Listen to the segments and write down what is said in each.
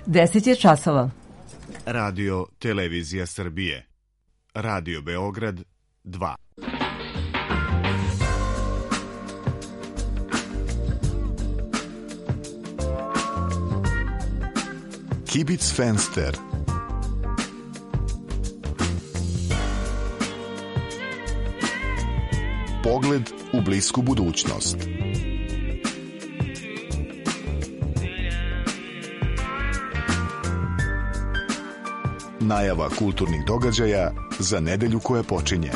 10 je časova. Radio Televizija Srbije. Radio Beograd 2. Kibic Fenster. Pogled u blisku budućnost. Najava kulturnih događaja za nedelju koja počinje.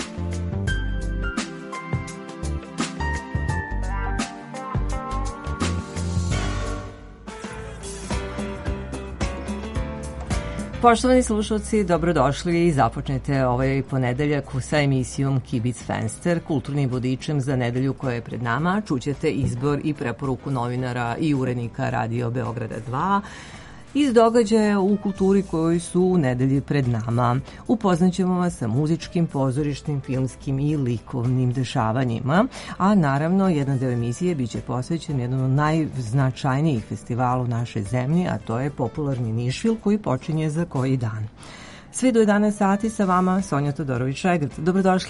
Poštovani slušalci, dobrodošli i započnete ovaj ponedeljak sa emisijom Kibic Fenster, kulturnim vodičem za nedelju koja je pred nama. Čućete izbor i preporuku novinara i urednika Radio Beograda 2 iz događaja u kulturi koji su u nedelji pred nama. Upoznaćemo vas sa muzičkim, pozorišnim, filmskim i likovnim dešavanjima, a naravno jedan deo emisije biće posvećen jednom od najznačajnijih festivala u našoj zemlji, a to je popularni Nišvil koji počinje za koji dan. Sve do 11 sati sa vama Sonja Todorović-Šajgrt. Dobrodošli.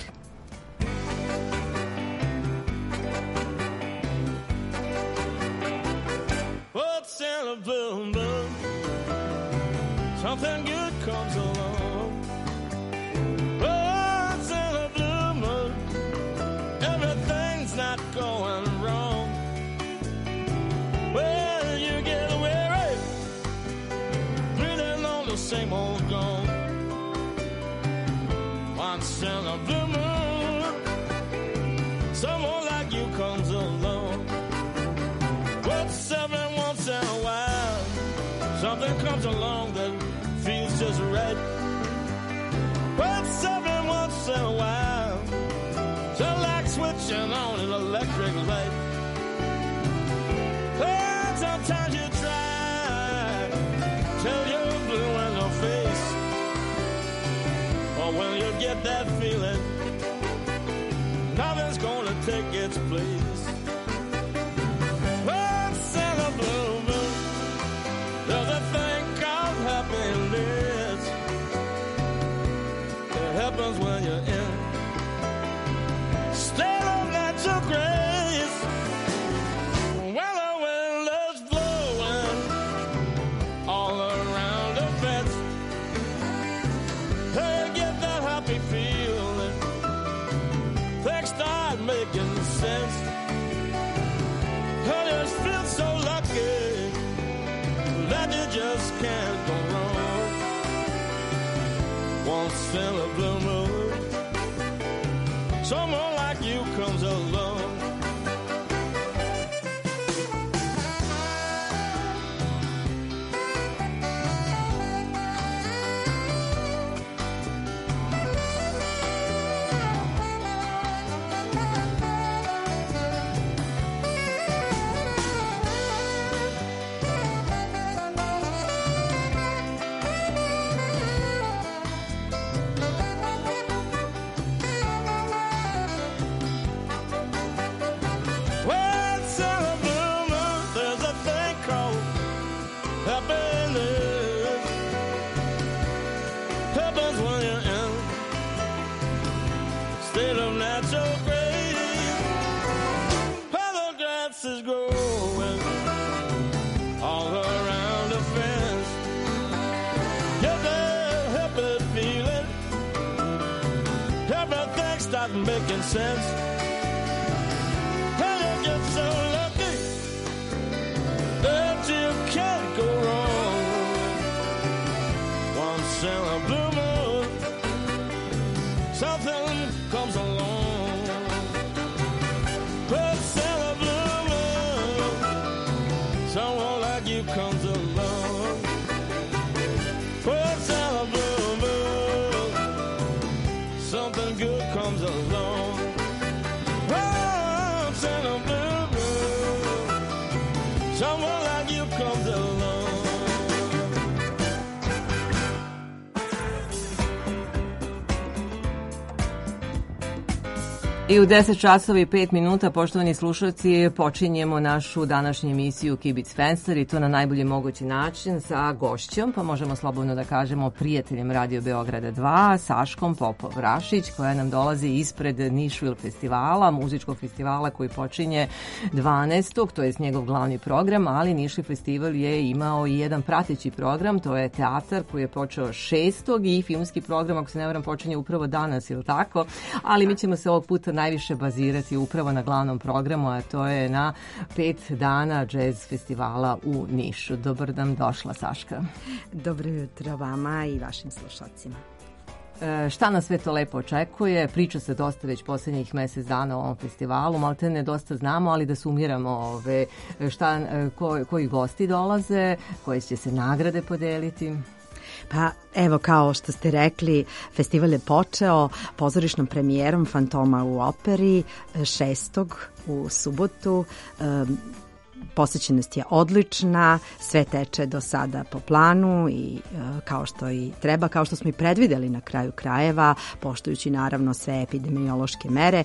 Something good comes along. Once in a blue moon, everything's not going wrong. Well, you get weary, breathing on the same old gong. Once in a blue moon, someone like you comes along. Once in a while, something comes along that feels just right. But every once in a while, just like switching on an electric light. And sometimes you try till you're blue in the face, or when you get that feeling, nothing's gonna take its place. Once in a blue moon, there's a thing called happiness. It happens when you're in state of natural grace. When the wind is blowing all around the fence, hey, you get that happy feeling. Things start making sense. I just feel so lucky that you just can't go wrong. Once in a blue moon, someone like you comes along. Making sense. And you get so lucky that you can't go wrong. Once in a blue moon, something comes along. Once in a blue moon, someone like you comes along. Once in a blue moon, something good comes along. Once in a blue moon, someone like you comes along. I u 10 časova i 5 minuta, poštovani slušalci, počinjemo našu današnju emisiju Kibic Fenster i to na najbolji mogući način sa gošćom, pa možemo slobodno da kažemo prijateljem Radio Beograda 2, Saškom Popov-Rašić, koja nam dolazi ispred Nišvil festivala, muzičkog festivala koji počinje 12. to je njegov glavni program, ali Nišvil festival je imao i jedan prateći program, to je teatar koji je počeo 6. i filmski program, ako se ne varam, počinje upravo danas, ili tako, ali mi ćemo se ovog puta najviše bazirati upravo na glavnom programu, a to je na 5 dana jazz festivala u Nišu. Dobar dan, došla Saška. Dobro jutro vama i vašim slušalcima. Šta nas sve to lepo očekuje? Priča se dosta već posljednjih mesec dana o ovom festivalu, maltene dosta znamo, ali da sumiramo koji gosti dolaze, koje će se nagrade podeliti. Pa evo, kao što ste rekli, festival je počeo pozorišnom premijerom Fantoma u operi 6. u subotu. Posjećenost je odlična, sve teče do sada po planu i kao što i treba, kao što smo i predvideli na kraju krajeva, poštujući naravno sve epidemiološke mere.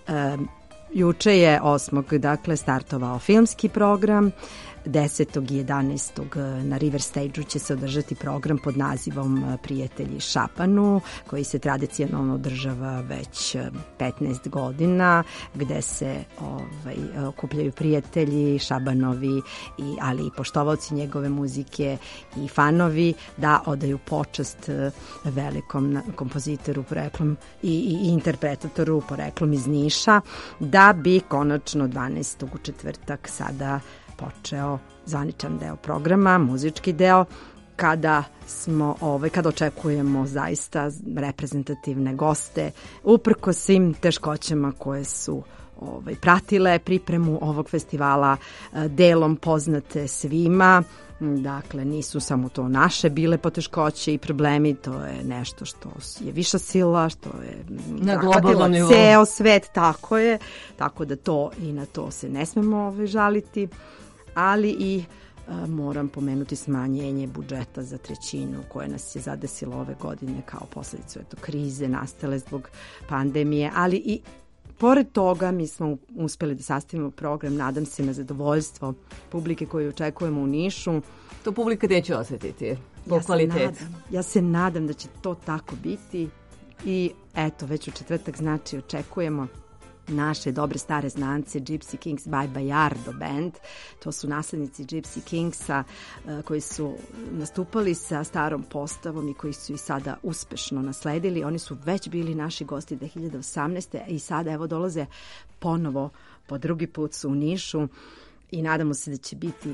Juče je 8. dakle startovao filmski program. 10. i 11. na River Stage-u će se održati program pod nazivom Prijatelji Šapanu, koji se tradicionalno održava već 15 godina, gde se okupljaju prijatelji Šabanovi, ali i poštovaoci njegove muzike i fanovi da odaju počast velikom kompozitoru poreklom i interpretatoru poreklom iz Niša, da bi konačno 12. u četvrtak sada počeo zvaničan deo programa, muzički deo, kada očekujemo zaista reprezentativne goste, uprkos svim teškoćama koje su pratile pripremu ovog festivala, delom poznate svima. Dakle, nisu samo to naše bile poteškoće i problemi, to je nešto što je viša sila, što je na globalnom nivou. Ceo svet, tako je. Tako da i na to se ne smemo žaliti. Ali i moram pomenuti smanjenje budžeta za 1/3 koje nas je zadesilo ove godine kao posledicu krize nastale zbog pandemije, ali i pored toga mi smo uspeli da sastavimo program, nadam se na zadovoljstvo publike koju očekujemo u Nišu. To publika neće osjetiti po kvalitetu. Ja se nadam da će to tako biti i eto, već u četvrtak očekujemo naše dobre stare znance Gypsy Kings by Bayardo Band. To su naslednici Gypsy Kingsa koji su nastupali sa starom postavom i koji su i sada uspešno nasledili. Oni su već bili naši gosti 2018. i sada evo dolaze ponovo, po drugi put su u Nišu i nadamo se da će biti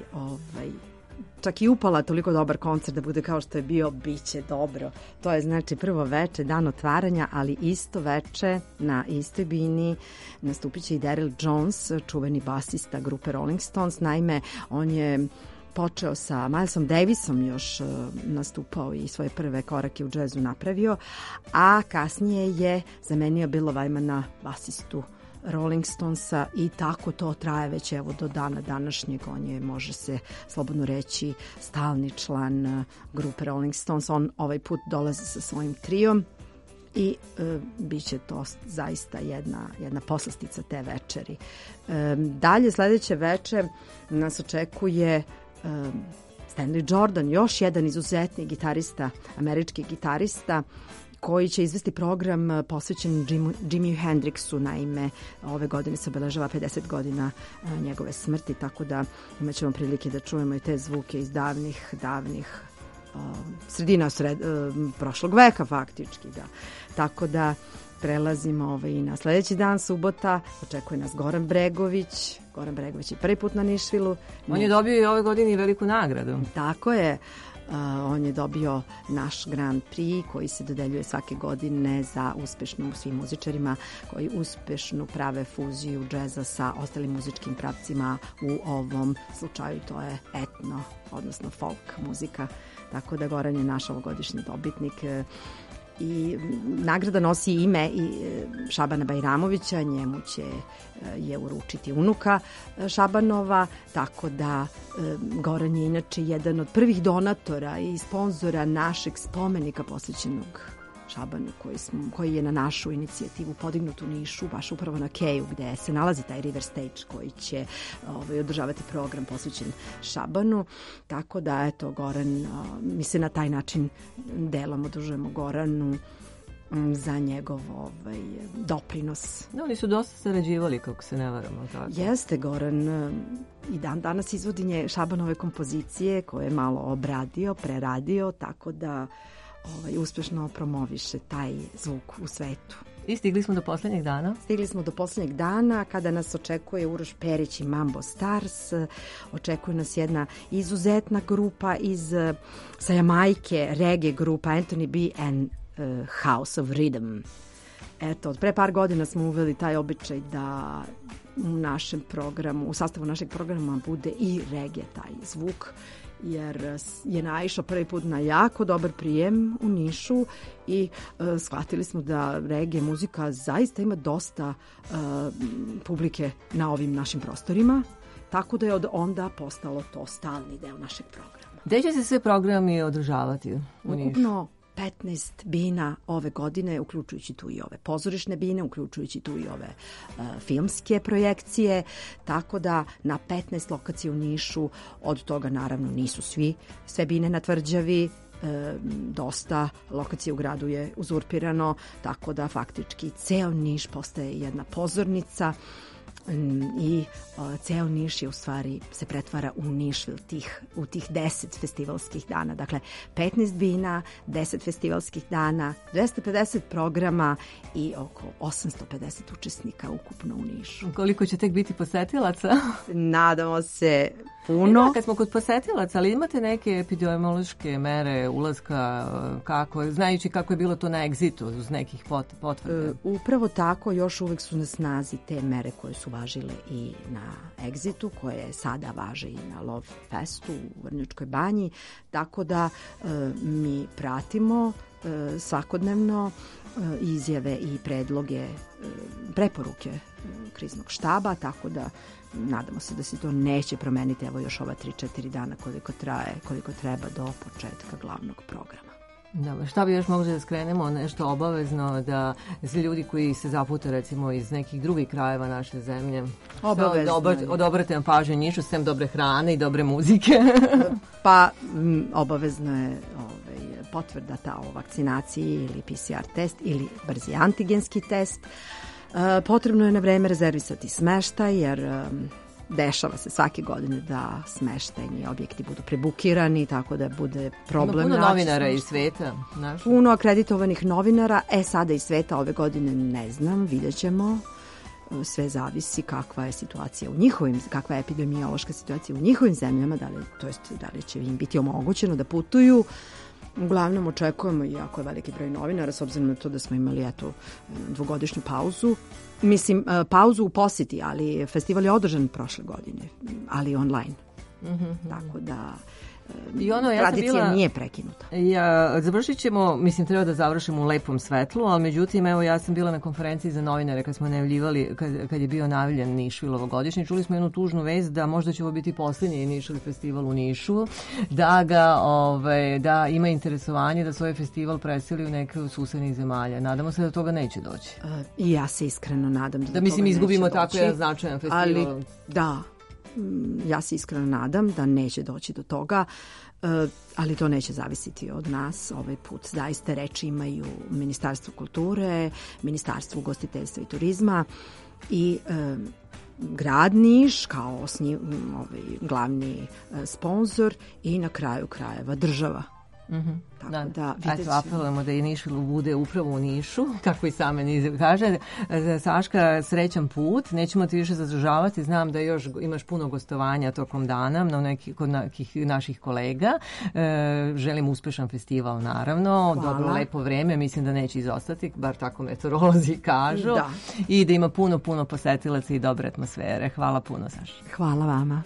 čak i upala toliko dobar koncert da bude kao što je bio, bit će dobro. To je znači prvo veče, dan otvaranja, ali isto veče na istoj bini nastupit će i Daryl Jones, čuveni basista grupe Rolling Stones. Naime, on je počeo sa Milesom Davisom, još nastupao i svoje prve korake u džezu napravio, a kasnije je zamenio Billa Wymana, basistu Rolling Stonesa, i tako to traje već evo do dana današnjeg. On je, može se slobodno reći, stalni član grupe Rolling Stones. On ovaj put dolazi sa svojim trijom i bit će to zaista jedna poslastica te večeri. Dalje, sledeće večer nas očekuje Stanley Jordan, još jedan izuzetni gitarista, američki gitarista, koji će izvesti program posvećen Jimi Hendrixu. Naime, ove godine se obeležava 50 godina njegove smrti, tako da imat ćemo prilike da čujemo i te zvuke iz davnih sredina prošlog veka faktički. Da. Tako da prelazimo i na sledeći dan, subota. Očekuje nas Goran Bregović. Goran Bregović je prvi put na Nišvilu. On je dobio i ove godine veliku nagradu. Tako je. On je dobio naš Grand Prix koji se dodeljuje svake godine za uspešnu svim muzičarima koji uspešnu prave fuziju džeza sa ostalim muzičkim pravcima. U ovom slučaju to je etno, odnosno folk muzika. Tako da Goran je naš ovogodišnji dobitnik. I nagrada nosi ime i Šabana Bajramovića, njemu će je uručiti unuka Šabanova, tako da Goran je inače jedan od prvih donatora i sponzora našeg spomenika posvećenog Šabanu koji je na našu inicijativu podignut u Nišu, baš upravo na Keju gde se nalazi taj River Stage koji će održavati program posvećen Šabanu. Tako da, eto, Goran, mi se na taj način delom odužujemo Goranu za njegov doprinos. Oni su dosta sarađivali, kako se ne varamo. Tako. Jeste, Goran i danas izvodi Šabanove kompozicije koje je malo obradio, preradio, tako da uspešno promoviše taj zvuk u svetu. I stigli smo do poslednjeg dana? Stigli smo do poslednjeg dana kada nas očekuje Uroš Perić i Mambo Stars. Očekuje nas jedna izuzetna grupa sa Jamajke, reggae grupa Anthony B. and House of Rhythm. Eto, od pre par godina smo uveli taj običaj da u našem programu, u sastavu našeg programa bude i reggae taj zvuk, jer je naišao prvi put na jako dobar prijem u Nišu i shvatili smo da reggae muzika zaista ima dosta publike na ovim našim prostorima, tako da je od onda postalo to stalni deo našeg programa. Gde će se sve programi održavati u Nišu? Ukupno 15 bina ove godine, uključujući tu i ove pozorišne bine, uključujući tu i ove filmske projekcije, tako da na 15 lokacija u Nišu, od toga naravno nisu sve bine na Tvrđavi, dosta lokacija u gradu je uzurpirano, tako da faktički ceo Niš postaje jedna pozornica i ceo Niš je u stvari se pretvara u Nišvil u tih 10 festivalskih dana. Dakle, 15 bina, 10 festivalskih dana, 250 programa i oko 850 učesnika ukupno u Nišu. Koliko će tek biti posetilaca? Nadamo se puno. Kad smo kod posetilaca, ali imate neke epidemiološke mere ulaska, znajući kako je bilo to na Exitu uz nekih potvrde? Upravo tako, još uvek su na snazi te mere koje su važile i na Exitu, koje sada važe i na Love Festu u Vrnjačkoj banji, tako da mi pratimo svakodnevno izjave i predloge, preporuke kriznog štaba, tako da nadamo se da se to neće promeniti, evo još ova 3-4 dana koliko treba do početka glavnog programa. Da, šta bi još mogli da skrenemo nešto obavezno da svi ljudi koji se zapute recimo iz nekih drugih krajeva naše zemlje odobrate nam pažnju Nišu, sem dobre hrane i dobre muzike? Pa obavezno je potvrda o vakcinaciji ili PCR test ili brzi antigenski test. Potrebno je na vreme rezervisati smeštaj jer dešava se svake godine da smeštajni objekti budu prebukirani, tako da bude problem. Ima puno novinara iz sveta. Puno akreditovanih novinara, sada iz sveta ove godine ne znam, vidjet ćemo. Sve zavisi kakva je situacija kakva je epidemiološka situacija u njihovim zemljama, da li će im biti omogućeno da putuju. Uglavnom očekujemo, jako je veliki broj novinara, s obzirom na to da smo imali dvogodišnju pauzu. Mislim, pauzu u poseti, ali festival je održan prošle godine, ali online. Tako da tradicija nije prekinuta. Završit ćemo, treba da završimo u lepom svetlu, ali međutim, evo ja sam bila na konferenciji za novinare kad smo najavljivali, kad je bio najavljen Nišvil ovogodišnji, čuli smo jednu tužnu vest da možda će ovo biti posljednji Nišvil festival u Nišu, da ima interesovanje da svoj festival preseli u neke od susednih zemalja. Nadamo se da toga neće doći. I ja se iskreno nadam da izgubimo tako jedan značajan festival. Ali da, ja se iskreno nadam da neće doći do toga, ali to neće zavisiti od nas. Ovaj put zaista reči imaju Ministarstvo kulture, Ministarstvo ugostiteljstva i turizma i grad Niš kao glavni sponsor i na kraju krajeva država. Apelujemo da i Nišvil bude upravo u Nišu, kako i sama Niza kaže. Saška, srećan put, nećemo ti više zadržavati, znam da još imaš puno gostovanja tokom dana kod nekih naših kolega. Želim uspešan festival, naravno. Dobro, lepo vreme, mislim da neće izostati, bar tako meteorolozi kažu. I da ima puno posetilaca i dobre atmosfere. Hvala puno, Saša. Hvala vama.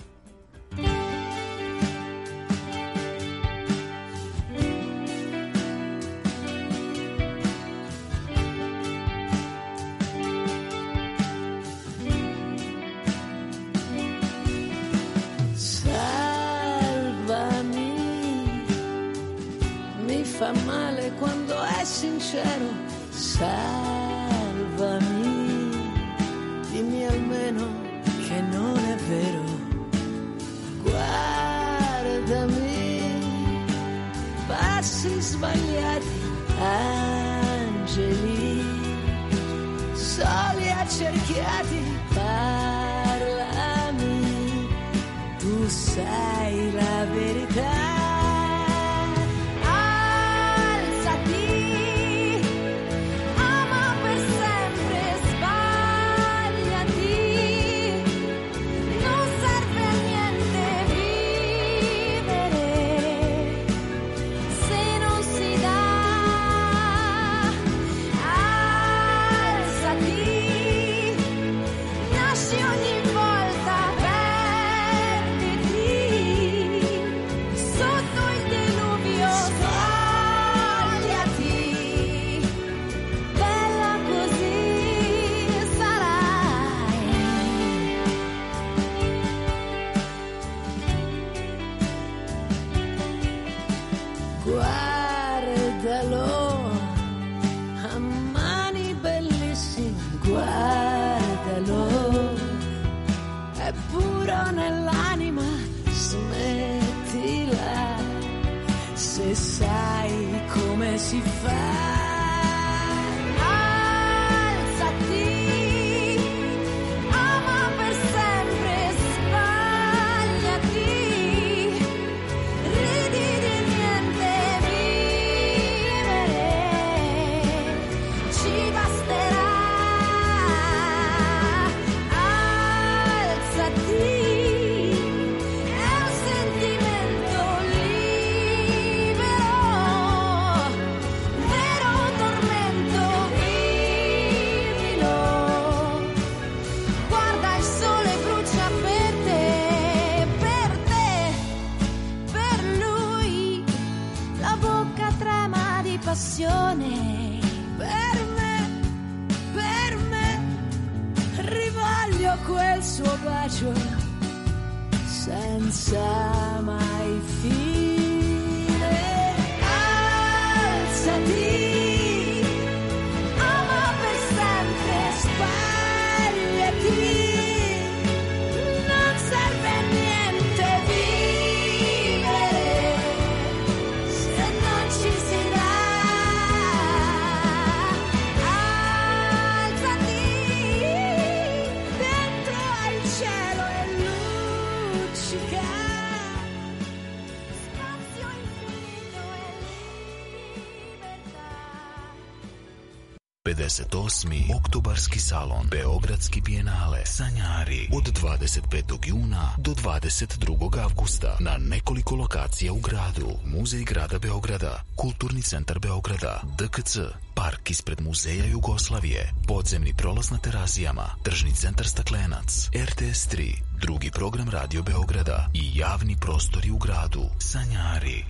Fa male quando è sincero. cielo, salvami, dimmi almeno che non è vero, guardami, passi sbagliati, angeli, soli accerchiati, parlami, tu sai la verità. Si fa, alzati, ama per sempre, sbagliati, ridi di niente, vivere ci basterà, alzati, è un sentimento libero. Passione per me, rivoglio quel suo bacio senza mai fine. Alzati, ama per sempre, sbagliati, non serve a niente vivere se non ci si dà. Oktobarski salon, Beogradski bijenale, Sanjari, od 25. juna do 22. avgusta na nekoliko lokacija u gradu. Muzej grada Beograda, Kulturni centar Beograda, DKC, park ispred Muzeja Jugoslavije, podzemni prolaz na Terazijama, tržni centar Staklenac, RTS 3, drugi program Radio Beograda i javni prostori u gradu. Sanjari.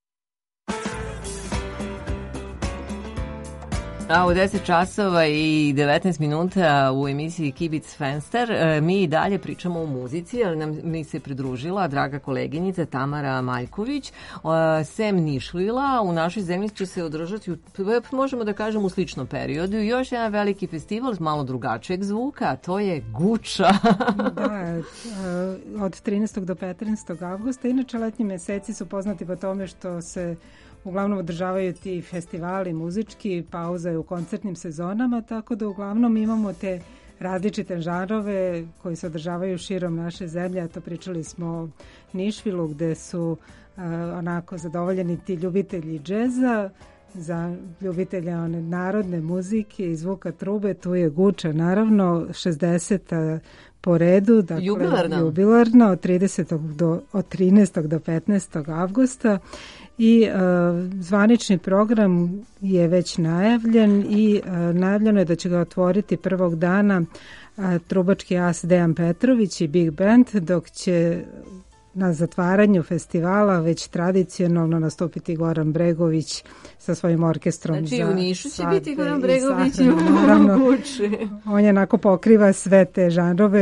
A u 10 časova i 19 minuta u emisiji Kibic Fenster mi i dalje pričamo o muzici, ali mi se pridružila draga koleginica Tamara Maljković. Sem Nišlila u našoj zemlji će se održati, možemo da kažem, u sličnom periodu. Još jedan veliki festival s malo drugačijeg zvuka, a to je Guča. Da, od 13. do 15. avgusta. Inače, letnji meseci su poznati po tome što se uglavnom održavaju ti festivali muzički, pauza je u koncertnim sezonama, tako da uglavnom imamo te različite žanrove koji se održavaju širom naše zemlje. To pričali smo o Nišvilu gde su onako zadovoljeni ti ljubitelji džeza, za ljubitelja one narodne muzike i zvuka trube. Tu je Guča, naravno, 60. po redu, dakle jubilarna od 13. do 15. avgusta. I zvanični program je već najavljen i najavljeno je da će ga otvoriti prvog dana trubački as Dejan Petrović i Big Band, dok će na zatvaranju festivala već tradicionalno nastupiti Goran Bregović sa svojim orkestrom. Znači u Nišu će biti Goran Bregović i u Guči. On je onako pokriva sve te žanrove,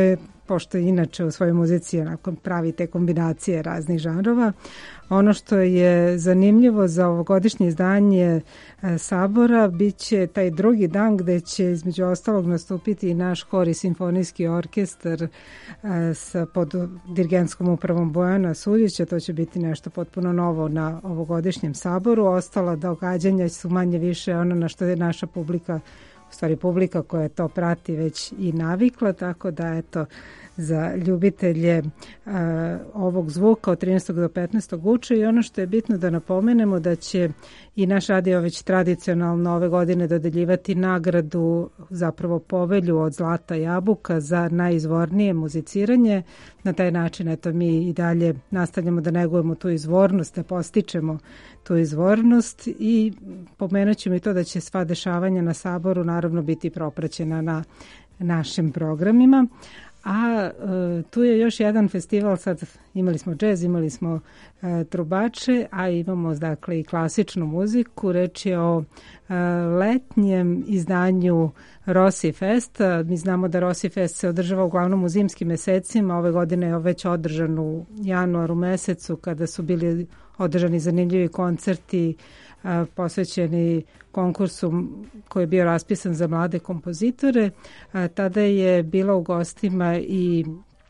pošto inače u svojoj muzici onako pravi te kombinacije raznih žanrova. Ono što je zanimljivo za ovogodišnje izdanje Sabora biće taj drugi dan gde će između ostalog nastupiti i naš hor i simfonijski orkestar pod dirigentskom upravom Bojana Suljića. To će biti nešto potpuno novo na ovogodišnjem Saboru. Ostala događanja su manje više ono na što je naša publika, u stvari publika koja to prati već i navikla, tako da eto za ljubitelje ovog zvuka od 13. do 15. uče. I ono što je bitno da napomenemo da će i naš radio već tradicionalno ove godine dodeljivati nagradu, zapravo povelju od Zlata jabuka za najizvornije muziciranje. Na taj način eto mi i dalje nastavljamo da negujemo tu izvornost, da postičemo tu izvornost i pomenut ćemo i to da će sva dešavanja na Saboru naravno biti propraćena na našim programima. A tu je još jedan festival, sad imali smo džez, imali smo trubače, a imamo dakle i klasičnu muziku. Reč je o letnjem izdanju Rossi Festa. Mi znamo da Rossi Fest se održava uglavnom u zimskim mesecima. Ove godine je već održan u januaru mesecu kada su bili održani zanimljivi koncerti posvećeni konkursu koji je bio raspisan za mlade kompozitore. Tada je bila u gostima i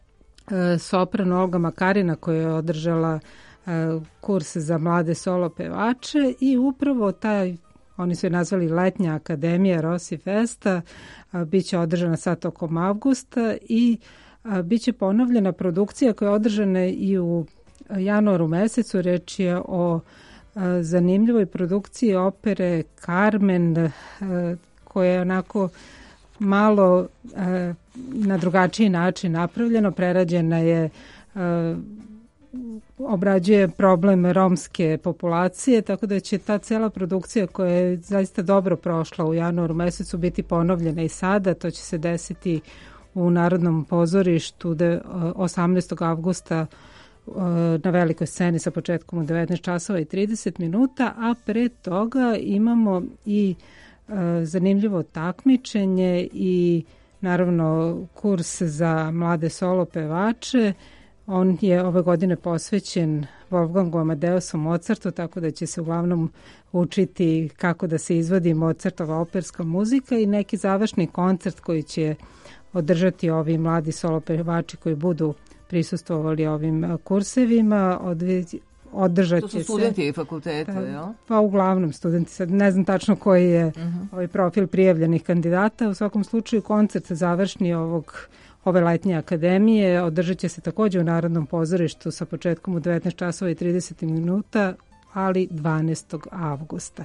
sopran Olga Makarina koja je održala kurs za mlade solo pevače i upravo oni su je nazvali Letnja akademija Rossi Festa, biće održana sad tokom avgusta i biće ponovljena produkcija koja je održana i u januaru mesecu. Reč je o zanimljivoj produkciji opere Carmen, koja je onako malo na drugačiji način napravljeno, prerađena je, obrađuje problem romske populacije, tako da će ta cela produkcija koja je zaista dobro prošla u januaru mesecu biti ponovljena i sada. To će se desiti u Narodnom pozorištu 18. avgusta na velikoj sceni sa početkom u 19 časova i 30 minuta, a pre toga imamo i zanimljivo takmičenje i naravno kurs za mlade solo pevače. On je ove godine posvećen Wolfgangu Amadeusu Mozartu, tako da će se uglavnom učiti kako da se izvodi Mozartova operska muzika i neki završni koncert koji će održati ovi mladi solo pevači koji budu prisustvovali ovim kursevima. Održat će se... To su studenti fakulteta, jel? Pa uglavnom studenti, sad ne znam tačno koji je ovaj profil prijavljenih kandidata. U svakom slučaju koncert završni ove letnje akademije održat će se takođe u Narodnom pozorištu sa početkom u 19 časova i 30 minuta, ali 12. avgusta.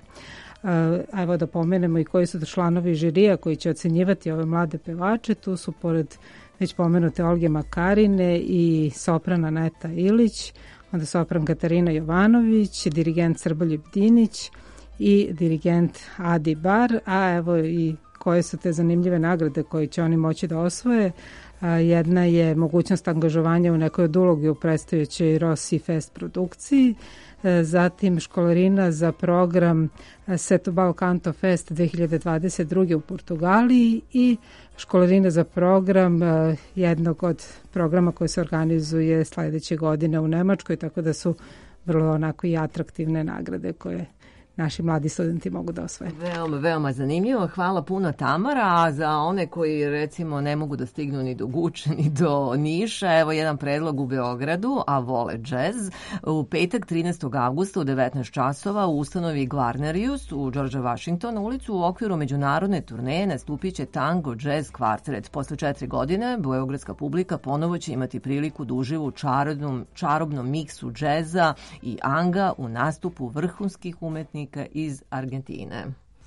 Evo da pomenemo i koji su to članovi žirija koji će ocenjivati ove mlade pevače. Tu su pored već pomenute Olge Makarine i sopran Aneta Ilić, onda sopran Katarina Jovanović, dirigent Srboljub Dinić i dirigent Adi Bar, a evo i koje su te zanimljive nagrade koje će oni moći da osvoje. Jedna je mogućnost angažovanja u nekoj od ulogi u predstojećoj Rossi Fest produkciji, zatim školarina za program Setúbal Canto Fest 2022. u Portugaliji i školarina za program jednog od programa koji se organizuje sledeće godine u Nemačkoj, tako da su vrlo onako i atraktivne nagrade koje naši mladi studenti mogu da osvoje. Veoma, veoma zanimljivo. Hvala puno, Tamara. A za one koji recimo ne mogu da stignu ni do Guče ni do Niša, evo jedan predlog u Beogradu, a vole džez. U petak 13. avgusta u 19 časova u ustanovi Glarnerius u George Washington ulicu u okviru međunarodne turneje nastupit će Tango Jazz Kvartet. Posle 4 godine beogradska publika ponovo će imati priliku da uživa u čarobnom miksu džeza i anga u nastupu vrhunskih umetnika iz Argentine.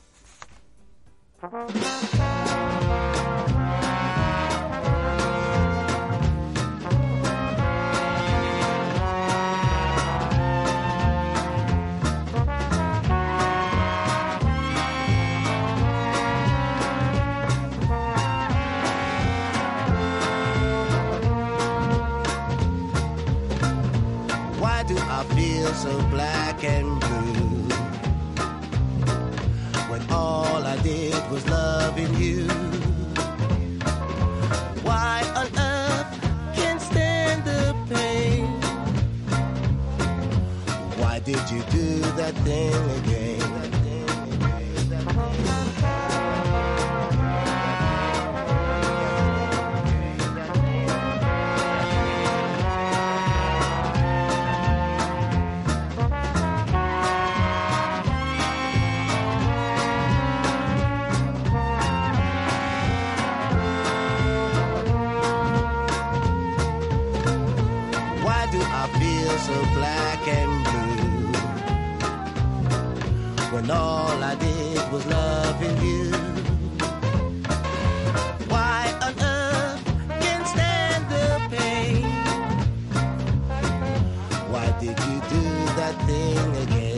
Why do I feel so black and blue? All I did was loving you. Why on earth Why did you do that thing again? So black and blue, when all I did was loving you. Why on earth can't stand the pain? Why did you do that thing again?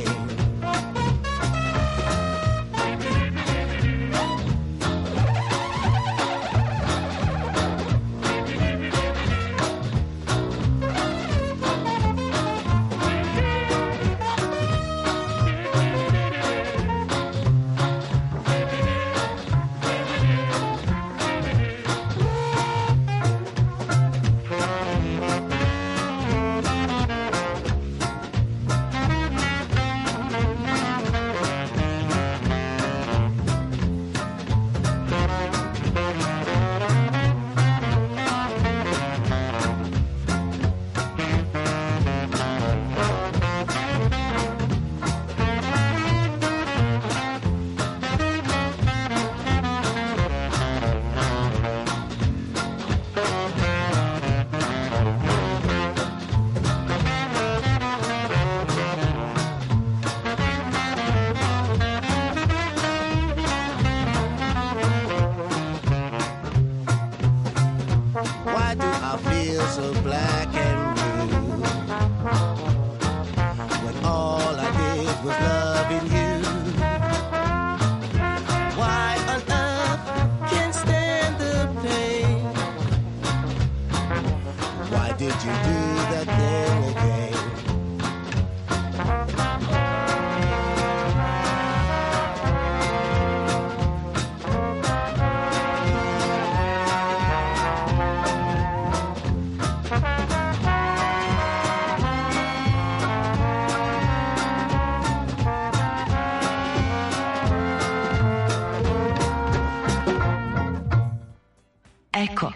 Eko.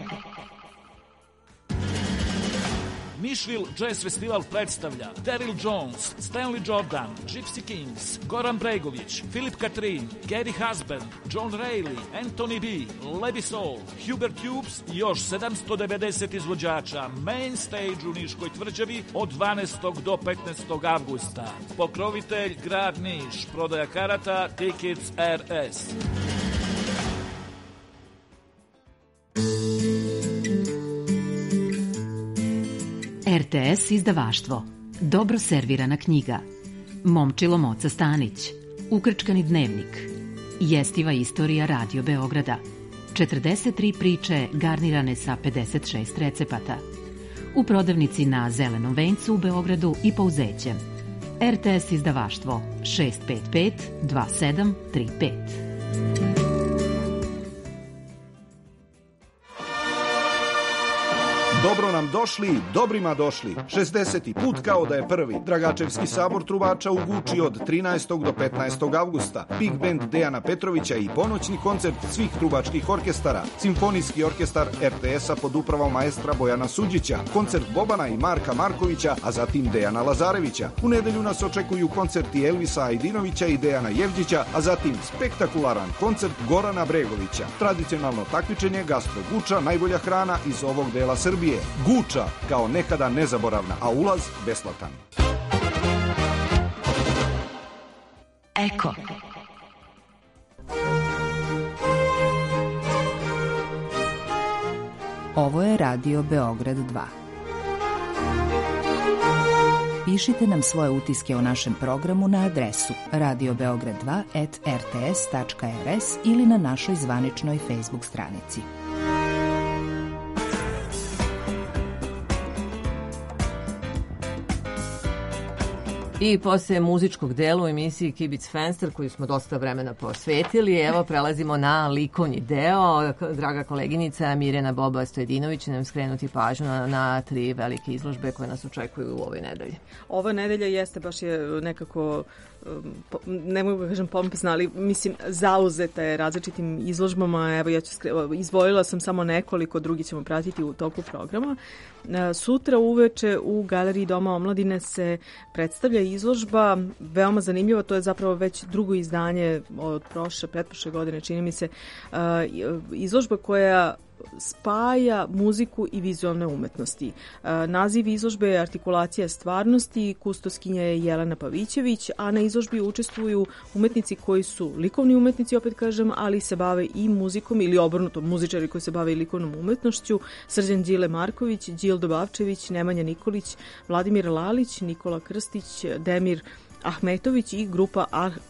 Nashville Jazz Festival predstavlja Daryl Jones, Stanley Jordan, Gypsy Kings, Goran Bregović, Philip Catherine, Gary Husband, John Reilly, Anthony B, Levi Soul, Hubert Hughes i još 790 izvođača Main Stage u Niškoj tvrđavi od 12. do 15. avgusta. Pokrovitelj grad Niš, prodaja karata Tickets RS. RTS izdavaštvo. Dobro servirana knjiga. Momčilo Moca Stanić. Ukrčkani dnevnik. Jestiva istorija Radio Beograda. 43 priče garnirane sa 56 recepata. U prodavnici na Zelenom vencu u Beogradu i Pouzećem. RTS izdavaštvo 655 2735. Dobro nam došli, dobrima došli. 60. put kao da je prvi. Dragačevski sabor trubača u Guči od 13. do 15. avgusta. Big band Dejana Petrovića i ponoćni koncert svih trubačkih orkestara. Simfonijski orkestar RTS-a pod upravom maestra Bojana Suđića. Koncert Bobana i Marka Markovića, a zatim Dejana Lazarevića. U nedelju nas očekuju koncerti Elvisa Ajdinovića i Dejana Jevđića, a zatim spektakularan koncert Gorana Bregovića. Tradicionalno takmičenje Gastro Guča, najbolja hrana iz ovog dela Srbije. Guča kao nekada nezaboravna, a ulaz besplatan. Eko. Ovo je Radio Beograd 2. Pišite nam svoje utiske o našem programu na adresu radiobeograd2@rts.rs ili na našoj zvaničnoj Facebook stranici. I posle muzičkog dela u emisiji Kibic Fenster, koju smo dosta vremena posvetili, evo prelazimo na likovni deo. Draga koleginica Mirjana Boba Stojedinović će nam skrenuti pažnju na 3 velike izložbe koje nas očekuju u ovoj nedelji. Ova nedelja jeste baš je nekako, ne mogu da kažem pompesna, ali mislim zauzeta je različitim izložbama. Evo izdvojila sam samo nekoliko, drugi ćemo pratiti u toku programa. Sutra uveče u Galeriji Doma omladine se predstavlja izložba, veoma zanimljiva, to je zapravo već drugo izdanje od pretprošle godine, čini mi se, izložba koja spaja muziku i vizualne umetnosti. Naziv izložbe je Artikulacija stvarnosti, kustoskinja je Jelena Pavićević, a na izložbi učestvuju umetnici koji su likovni umetnici, opet kažem, ali se bave i muzikom ili obrnuto, muzičari koji se bave i likovnom umetnošću, Srđan Đile Marković, Đildo Bavčević, Nemanja Nikolić, Vladimir Lalić, Nikola Krstić, Demir Ahmetović i grupa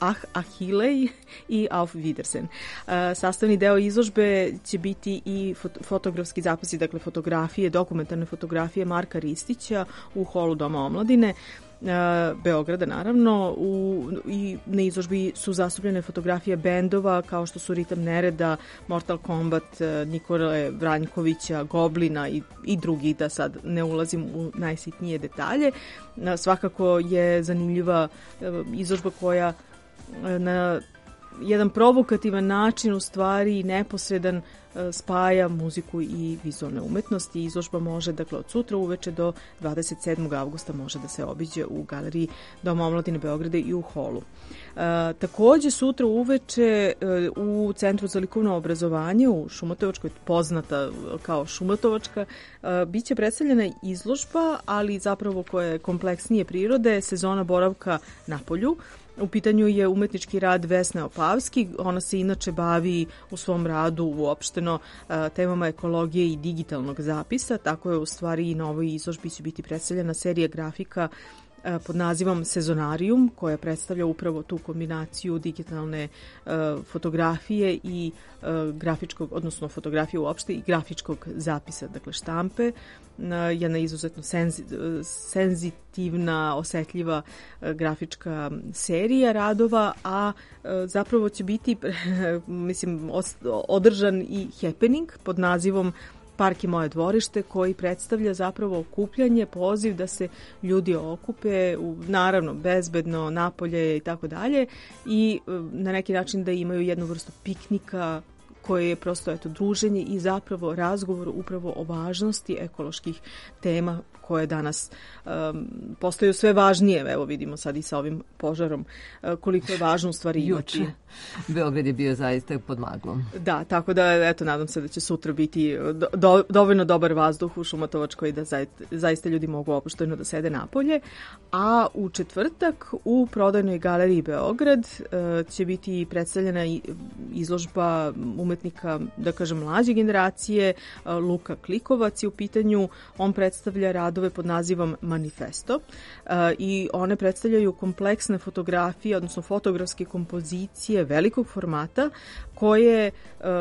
Ahilej i Auf Wiedersehen. Sastavni deo izložbe će biti i fotografski zapisi, dakle fotografije, dokumentarne fotografije Marka Ristića u holu Doma omladine Beograda, naravno. I na izložbi su zastupljene fotografije bendova kao što su Ritam Nereda, Mortal Kombat, Nikole Vranjkovića, Goblina i drugi, da sad ne ulazim u najsitnije detalje. Svakako je zanimljiva izložba koja na jedan provokativan način, u stvari neposredan, spaja muziku i vizualne umetnosti. Izložba može, dakle, od sutra uveče do 27. avgusta može da se obiđe u Galeriji Doma omladine Beograda i u holu. Takođe, sutra uveče u Centru za likovno obrazovanje u Šumotovačkoj, poznata kao Šumotovačka, biće predstavljena izložba, ali zapravo koja je kompleksnije prirode, sezona boravka na polju. U pitanju je umetnički rad Vesne Opavski. Ona se inače bavi u svom radu uopšteno temama ekologije i digitalnog zapisa. Tako je u stvari i na ovoj izložbi će biti predstavljena serija grafika pod nazivom Sezonarium, koja predstavlja upravo tu kombinaciju digitalne fotografije i grafičkog, odnosno fotografije uopšte i grafičkog zapisa, dakle štampe. Jedna izuzetno senzitivna, osetljiva grafička serija radova, a zapravo će biti mislim održan i happening pod nazivom Park je moje dvorište, koji predstavlja zapravo okupljanje, poziv da se ljudi okupe, naravno bezbedno, napolje i tako dalje, i na neki način da imaju jednu vrstu piknika koje je prosto druženje i zapravo razgovor upravo o važnosti ekoloških tema koje danas postaju sve važnije. Evo vidimo sad i sa ovim požarom koliko je važno u stvari imati. Beograd je bio zaista pod maglom. Da, tako da eto, nadam se da će sutra biti dovoljno dobar vazduh u Šumotovačkoj da zaista ljudi mogu opušteno da sede napolje. A u četvrtak u Prodajnoj galeriji Beograd će biti predstavljena izložba umetnika, da kažem, mlađe generacije. Luka Klikovac je u pitanju. On predstavlja radove pod nazivom Manifesto i one predstavljaju kompleksne fotografije, odnosno fotografske kompozicije velikog formata koje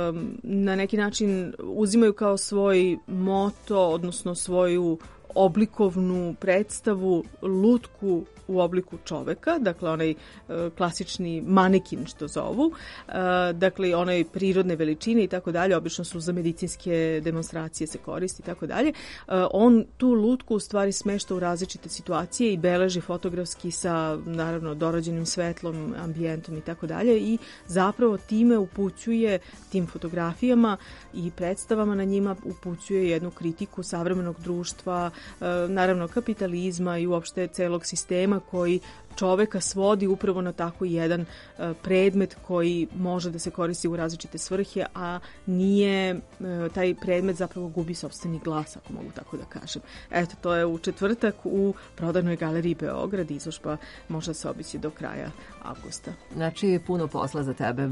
na neki način uzimaju kao svoj moto, odnosno svoju oblikovnu predstavu lutku u obliku čoveka, dakle onaj klasični manekin što zovu, dakle onaj prirodne veličine i tako dalje, obično su za medicinske demonstracije se koristi i tako dalje. On tu lutku u stvari smešta u različite situacije i beleži fotografski sa naravno dorađenim svetlom, ambijentom i tako dalje, i zapravo time upućuje, tim fotografijama i predstavama na njima upućuje jednu kritiku savremenog društva, naravno kapitalizma i uopšte celog sistema koji čoveka svodi upravo na tako jedan predmet koji može da se koristi u različite svrhe, a nije, taj predmet zapravo gubi sopstveni glas, ako mogu tako da kažem. Eto, to je u četvrtak u Prodajnoj galeriji Beograd. Izložba može se obići do kraja avgusta. Znači, puno posla za tebe.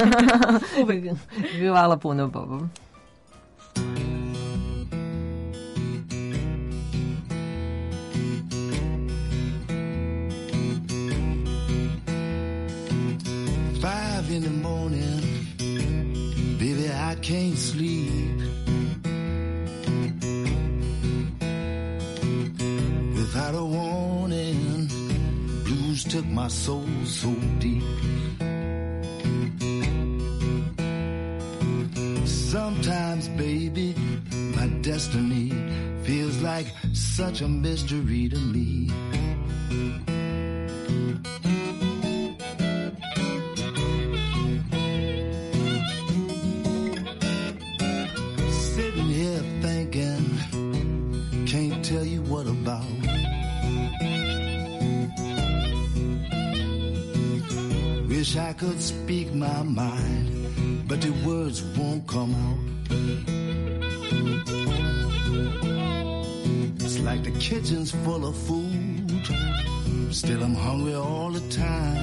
Hvala puno, Bobo. In the morning, baby, I can't sleep without a warning. Blue took my soul so deep. Sometimes, baby, my destiny feels like such a mystery to me. Sitting here thinking, can't tell you what about. Wish I could speak my mind, but the words won't come out. It's like the kitchen's full of food, still I'm hungry all the time.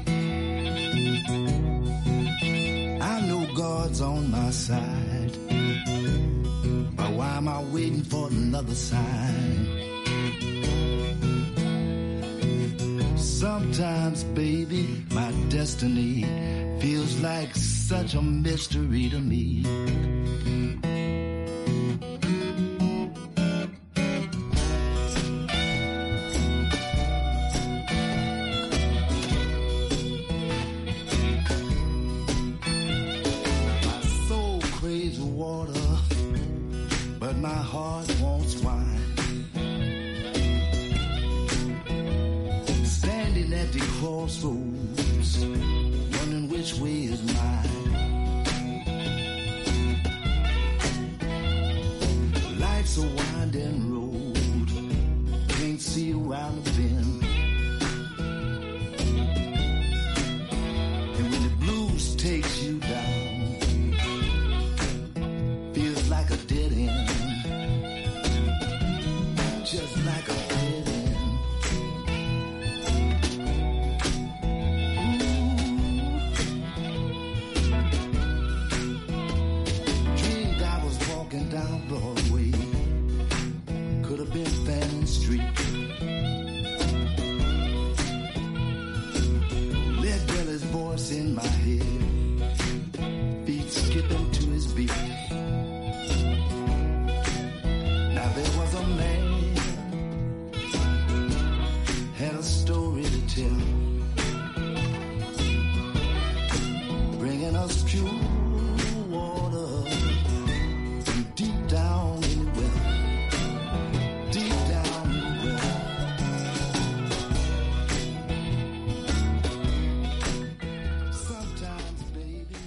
I know God's on my side, but why am I waiting for another sign? Sometimes, baby, my destiny feels like such a mystery to me. My soul craves water, but my heart wants wine. Standing at the crossroads, wondering which way is mine. Life's a winding road, can't see around the bend. And when the blues takes you down, feels like a dead end, just like a dead end. Down Broadway, could have been Fanning Street. Lead Belly's voice in my head, feet skipping to his beat. Now there was a man, had a story to tell, bringing us pure water deep down in the well, deep down in the well. Sometimes, baby.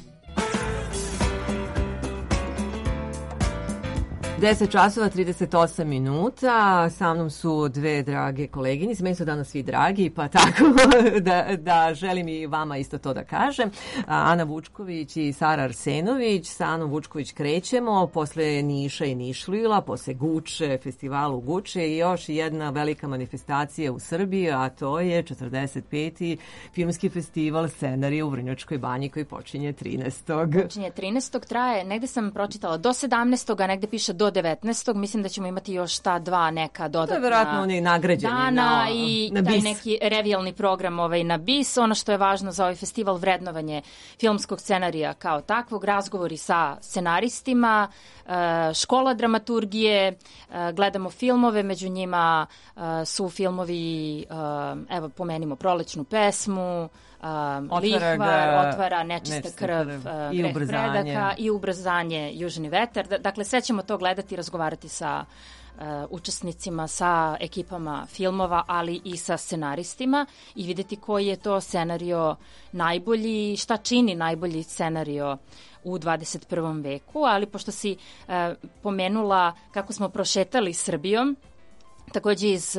10 časova 38 minuta, sa mnom su dve drage koleginice, meni su danas svi dragi, pa tako da želim i vama isto to da kažem. Ana Vučković i Sara Arsenović. Sa Anom Vučković krećemo, posle Niša i Nišlila, posle Guče, festivalu Guče i još jedna velika manifestacija u Srbiji, a to je 45. filmski festival Scenarija u Vrnjačkoj banji koji počinje 13. Počinje 13. traje, negde sam pročitala do 17. a negde piše do 19. Mislim da ćemo imati još ta dva neka dodatna to je verovatno oni nagrađeni dana i taj neki revijalni program na BIS. Ono što je važno za ovaj festival, vrednovanje filmskog scenarija kao takvog, razgovori sa scenaristima, škola dramaturgije, gledamo filmove, među njima su filmovi, evo pomenimo Prolećnu pesmu, Lihvar, Otvara, Nečista krv, Greh predaka i Ubrzanje, Južni vetar. Dakle, sve ćemo to gledati i razgovarati sa učesnicima, sa ekipama filmova, ali i sa scenaristima i videti koji je to scenario najbolji, šta čini najbolji scenario u 21. veku, ali pošto si pomenula kako smo prošetali Srbijom, takođe iz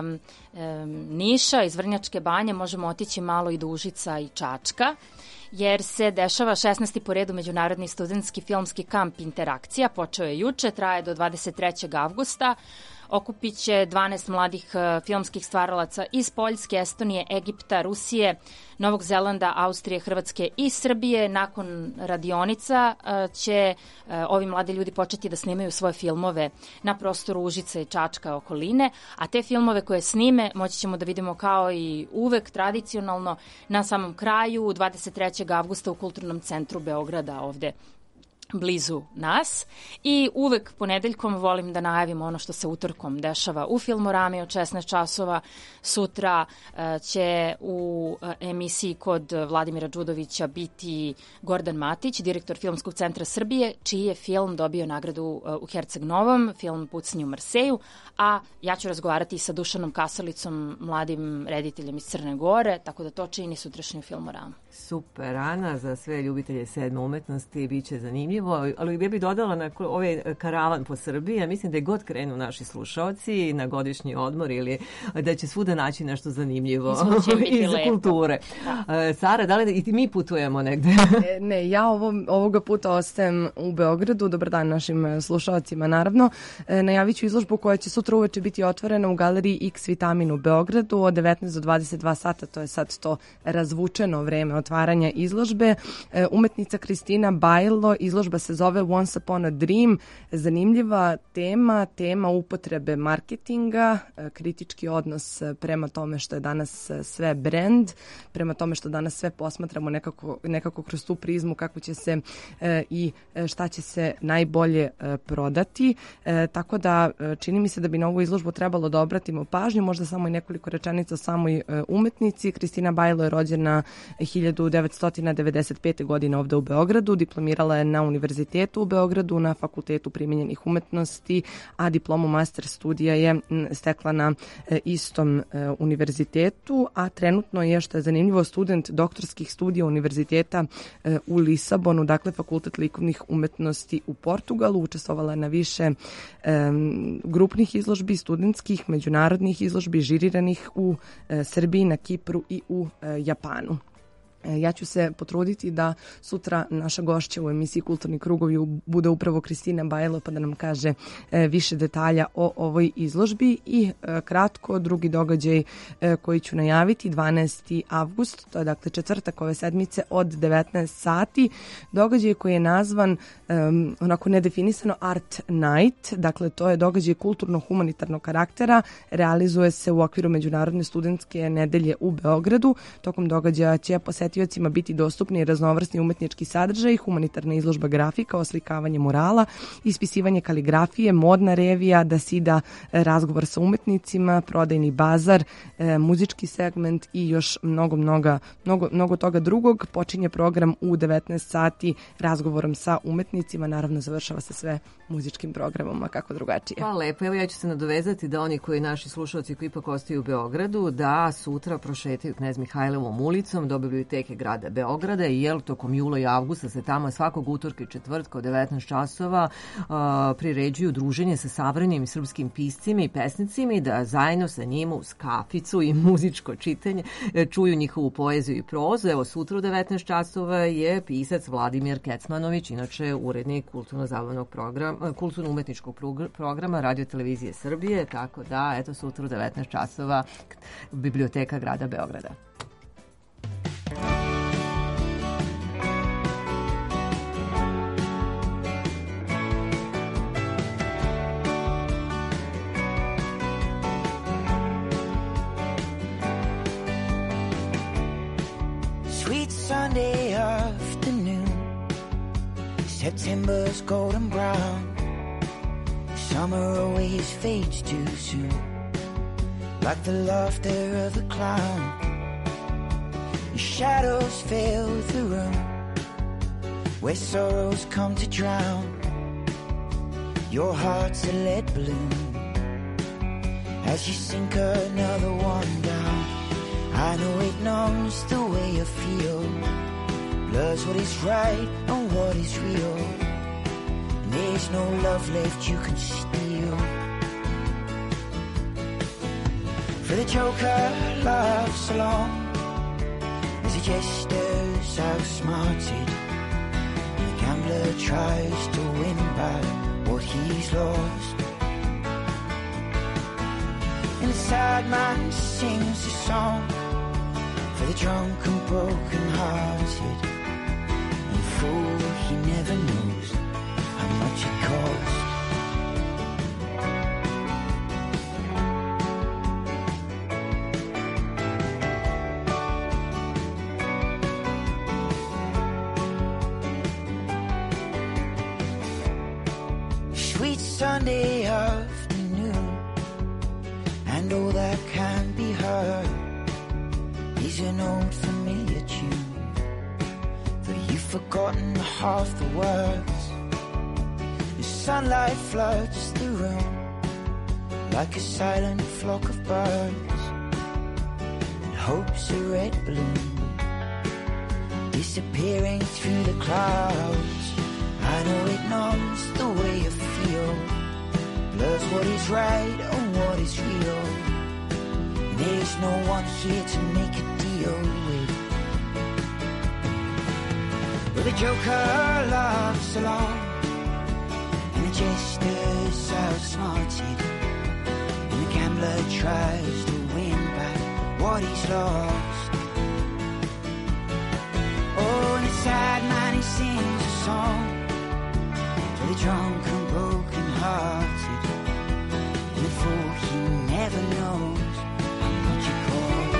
Niša, iz Vrnjačke banje možemo otići malo i do Užica i Čačka, jer se dešava 16. po redu Međunarodni studentski filmski kamp Interakcija. Počeo je juče, traje do 23. avgusta. Okupit će 12 mladih filmskih stvaralaca iz Poljske, Estonije, Egipta, Rusije, Novog Zelanda, Austrije, Hrvatske i Srbije. Nakon radionica će ovi mladi ljudi početi da snimaju svoje filmove na prostoru Užice i Čačka okoline, a te filmove koje snime moći ćemo da vidimo kao i uvek tradicionalno na samom kraju 23. avgusta u Kulturnom centru Beograda ovde blizu nas i uvek ponedeljkom volim da najavim ono što se utorkom dešava u Filmorami od 16 časova. Sutra će u emisiji kod Vladimira Đudovića biti Gordan Matić, direktor Filmskog centra Srbije, čiji je film dobio nagradu u Herceg Novom, film Pucnji u Marseju, a ja ću razgovarati sa Dušanom Kasalicom, mladim rediteljem iz Crne Gore, tako da to čini sutrašnju Filmoramu. Super, Ana, za sve ljubitelje sedme umetnosti bit će zanimljivo, ali ja bih dodala na ovaj karavan po Srbiji, ja mislim da je god krenu naši slušalci na godišnji odmor ili da će svuda naći nešto zanimljivo iz kulture. Sara, da li i mi putujemo negde? Ne, ja ovoga puta ostajem u Beogradu. Dobar dan našim slušalcima, naravno. Najavit ću izložbu koja će sutra uveče biti otvorena u galeriji X Vitamin u Beogradu od 19 do 22 sata, to je sad to razvučeno vreme otvaranja izložbe. Umetnica Kristina Bajlo, izložba se zove Once Upon a Dream, zanimljiva tema upotrebe marketinga, kritički odnos prema tome što je danas sve brand, prema tome što danas sve posmatramo nekako kroz tu prizmu kako će se i šta će se najbolje prodati. Tako da čini mi se da bi na ovu izložbu trebalo da obratimo pažnju, možda samo i nekoliko rečenica o samoj umetnici. Kristina Bajlo je rođena 1995. godine ovde u Beogradu, diplomirala je na Univerzitetu u Beogradu na Fakultetu primenjenih umetnosti, a diplomu master studija je stekla na istom univerzitetu, a trenutno je, što je zanimljivo, student doktorskih studija Univerziteta u Lisabonu, dakle Fakultet likovnih umetnosti u Portugalu. Učestvovala je na više grupnih izložbi, studentskih, međunarodnih izložbi, žiriranih u Srbiji, na Kipru i u Japanu. Ja ću se potruditi da sutra naša gošća u emisiji Kulturni krugovi bude upravo Kristina Bajlo, pa da nam kaže više detalja o ovoj izložbi. I kratko, drugi događaj koji ću najaviti, 12. avgust, to je dakle četvrtak ove sedmice od 19 sati, događaj koji je nazvan onako nedefinisano Art Night, dakle to je događaj kulturno-humanitarnog karaktera, realizuje se u okviru Međunarodne studentske nedelje u Beogradu. Tokom događaja će posetiocima biti dostupni raznovrsni umetnički sadržaj, humanitarna izložba grafika, oslikavanje murala, ispisivanje kaligrafije, modna revija, dasida, razgovor sa umetnicima, prodajni bazar, muzički segment i još mnogo toga drugog. Počinje program u 19 sati razgovorom sa umetnicima, naravno završava se sve muzičkim programom, a kako drugačije. Hvala lepo, evo ja ću se nadovezati da oni koji naši slušalci koji ipak ostaju u Beogradu, da sutra prošetaju Knez Mihajlovom ulicom do biblioteke grada Beograda, jer tokom jula i avgusta se tamo svakog utorka i četvrtka od 19 časova priređuju druženje sa savremenim srpskim piscima i pesnicima i da zajedno sa njima uz kaficu i muzičko čitanje čuju njihovu poeziju i prozu. Evo sutra u 19 časova je pisac Vladimir Kecmanović, inače urednik kulturno-umetničkog programa Radio Televizije Srbije, tako da eto sutra u 19 časova biblioteka grada Beograda. Sunday afternoon, September's golden brown. Summer always fades too soon, like the laughter of a clown. Shadows fill the room where sorrows come to drown. Your heart's a lead balloon as you sink another one down. I know it numbs the way you feel, blurs what is right and what is real, and there's no love left you can steal. For the joker laughs along as the jester's outsmarted, the gambler tries to win back what he's lost, and the sad man sings a song for the drunk and broken hearted, and the fool, he never knows how much it costs. Sunday afternoon, and all that can be heard is an old familiar tune, though you've forgotten half the words. The sunlight floods the room like a silent flock of birds, and hope's a red balloon disappearing through the clouds. I know it numbs the way you feel, blurs what is right and what is real, and there's no one here to make a deal with. But the joker laughs along, and the jester's outsmarted, and the gambler tries to win back what he's lost. Oh, and the sad man, he sings a song for the drunk and broken hearted, and the fool, he never knows how much it costs.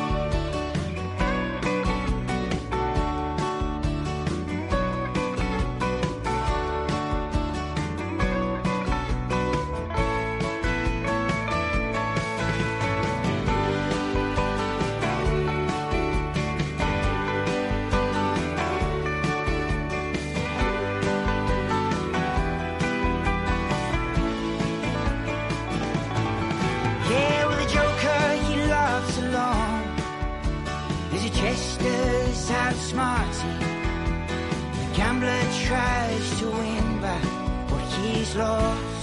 Outsmarted, the gambler tries to win back what he's lost.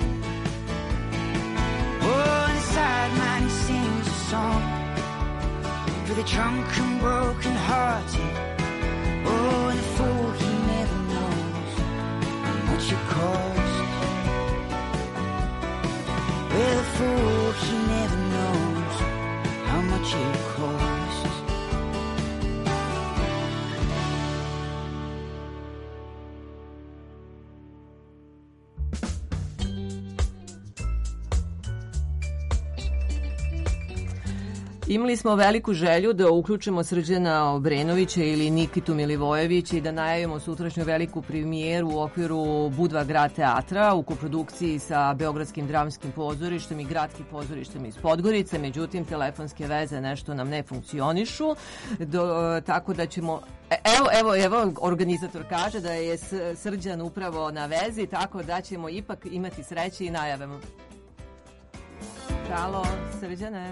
Oh, and the sad man, he sings a song for the drunk and broken hearted. Oh, and the fool, he never knows how much it costs. Well, the fool, he never knows how much it costs. Imali smo veliku želju da uključimo Srđana Obrenovića ili Nikitu Milivojevića i da najavimo sutrašnju veliku premijeru u okviru Budva grad teatra u koprodukciji sa Beogradskim dramskim pozorištem i Gradskim pozorištem iz Podgorice. Međutim, telefonske veze nešto nam ne funkcionišu, tako da ćemo... Evo, organizator kaže da je Srđan upravo na vezi, tako da ćemo ipak imati sreće i najavemo. Halo, Srđane.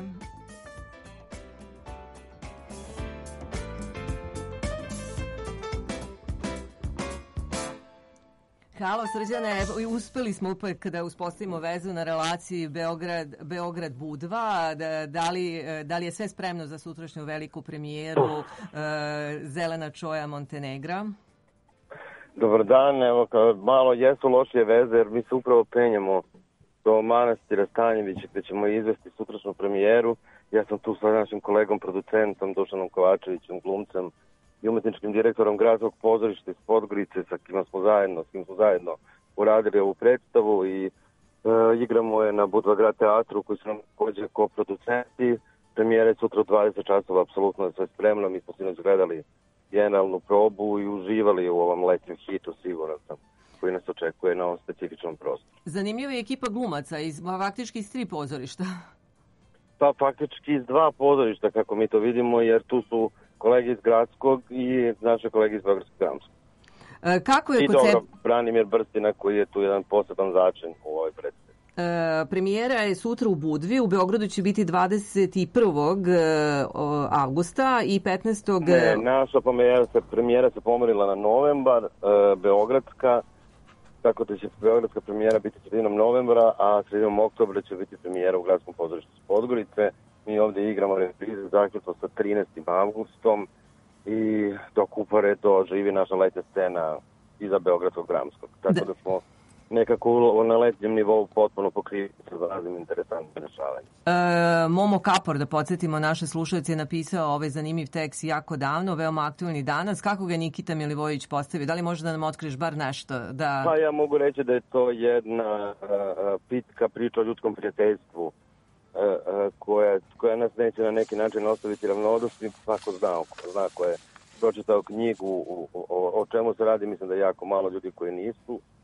Halo, Srđane, uspeli smo upak da uspostavimo vezu na relaciji Beograd-Budva. Da li je sve spremno za sutrašnju veliku premijeru Zelena čoja Montenegra? Dobar dan, evo malo jesu lošije veze jer mi se upravo penjemo do manastira Stanjevića gde ćemo izvesti sutrašnju premijeru. Ja sam tu sa našim kolegom producentom Dušanom Kovačevićem, glumcem i umetničkim direktorom Gradskog pozorišta iz Podgorice s kim smo zajedno uradili ovu predstavu i igramo je na Budva grad teatru koji su nam takođe koproducenti. Premijera je sutra u 20 časova, apsolutno je sve spremno. Mi smo sinoć gledali generalnu probu i uživali u ovom letnjem hitu, siguran sam, koji nas očekuje na ovom specifičnom prostoru. Zanimljiva je ekipa glumaca faktički iz 3 pozorišta. Pa faktički iz 2 pozorišta, kako mi to vidimo, jer tu su kolege iz Gradskog i naše kolege iz Beogradskog dramskog. Kako je I dobro, Branimir Brstina koji je tu jedan poseban začin u ovoj predstavi. Premijera je sutra u Budvi, u Beogradu će biti 21. avgusta i 15. Ne, naša premijera se pomerila na novembar, beogradska, tako da će beogradska premijera biti sredinom novembra, a sredinom oktobra će biti premijera u Gradskom pozorištu iz Podgorice. Mi ovdje igramo reprize zaključno sa 13. avgustom i dok uporedo živi naša letnja scena iza Beogradskog dramskog. Tako da smo nekako na letnjem nivou potpuno pokriveni sa raznim interesantnim rešavanjem. Momo Kapor, da podsjetimo naše slušalce, je napisao ovaj zanimljiv tekst jako davno, veoma aktualni danas. Kako ga Nikita Milivojević postavio? Da li može da nam otkriješ bar nešto? Pa ja mogu reći da je to jedna pitka priča o ljudskom prijateljstvu koja nas neće na neki način ostaviti ravnodosnim. Svako zna ko je pročitao knjigu o čemu se radi, mislim da je jako malo ljudi koji nisu.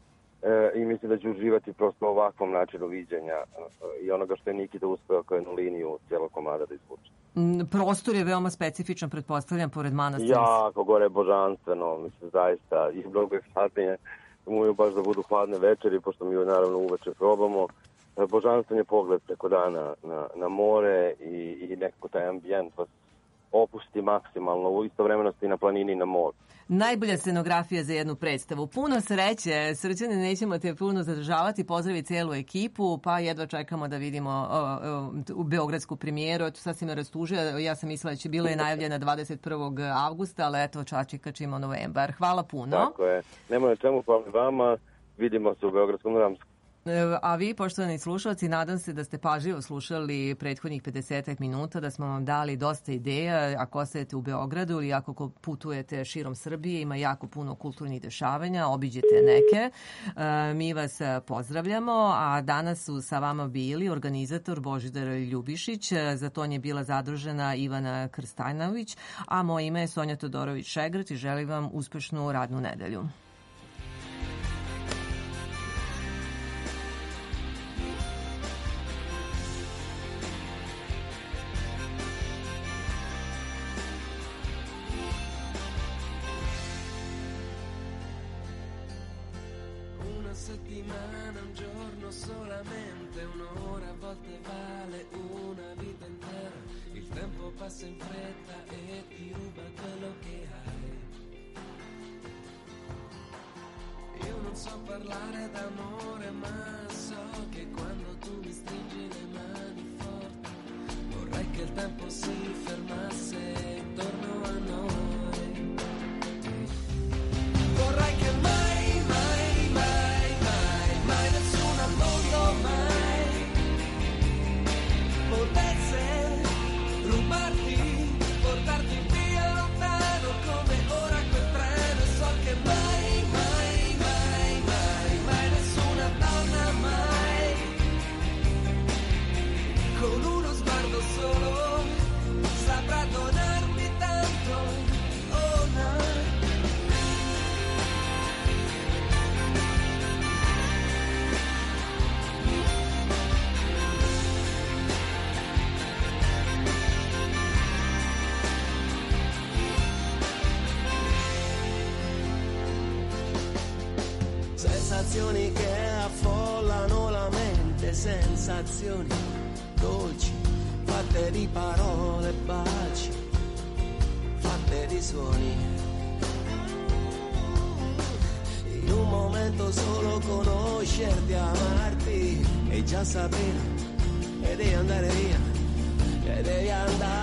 i mislim da ću uživati prosto u ovakvom načinu viđenja i onoga što je Nikita uspeo kao jednu liniju cijelog komada da izvuče. Prostor je veoma specifičan, pretpostavljam, pored manastira. Jako gore božanstveno, mislim, zaista, i mnogo je hladnije, umiju baš da budu hladne večeri, pošto mi naravno uveče probamo. Božanstven je pogled preko dana na more i nekako taj ambijent vas opusti maksimalno, istovremeno ste i na planini i na moru. Najbolja scenografija za jednu predstavu. Puno sreće, Srđane, nećemo te puno zadržavati, pozdravi celu ekipu, pa jedva čekamo da vidimo u beogradsku premijeru. Eto, sad si me rastužio, ja sam mislila da će bila je najavljena 21. avgusta, ali eto, čačikačimo novembar. Hvala puno. Tako je, nema na čemu, hvala vama, vidimo se u Beogradskom Dramskom. A vi, poštovani slušalci, nadam se da ste pažljivo slušali prethodnih 50 minuta, da smo vam dali dosta ideja. Ako ostajete u Beogradu ili ako putujete širom Srbije, ima jako puno kulturnih dešavanja, obiđete neke. Mi vas pozdravljamo, a danas su sa vama bili organizator Božidar Ljubišić, za to je bila zadužena Ivana Krstajnović, a moje ime je Sonja Todorović-Šegrt i želim vam uspešnu radnu nedelju. Settimana, un giorno solamente, un'ora a volte vale una vita intera. Il tempo passa in fretta e ti ruba quello che hai. Io non so parlare d'amore, ma so che quando tu mi stringi le mani forti, vorrei che il tempo si fermasse intorno a noi. Vorrei che mai potesse rubarti, portarti via lontano come ora quel treno. So che mai, mai, mai, mai, mai nessuna donna mai, con uno sguardo solo, saprà donarmi tanto, oh no. Sensazioni che affollano la mente, sensazioni dolci, fatte di parole e baci, fatte di suoni. In un momento solo conoscerti, amarti e già sapere che devi andare via, che devi andare.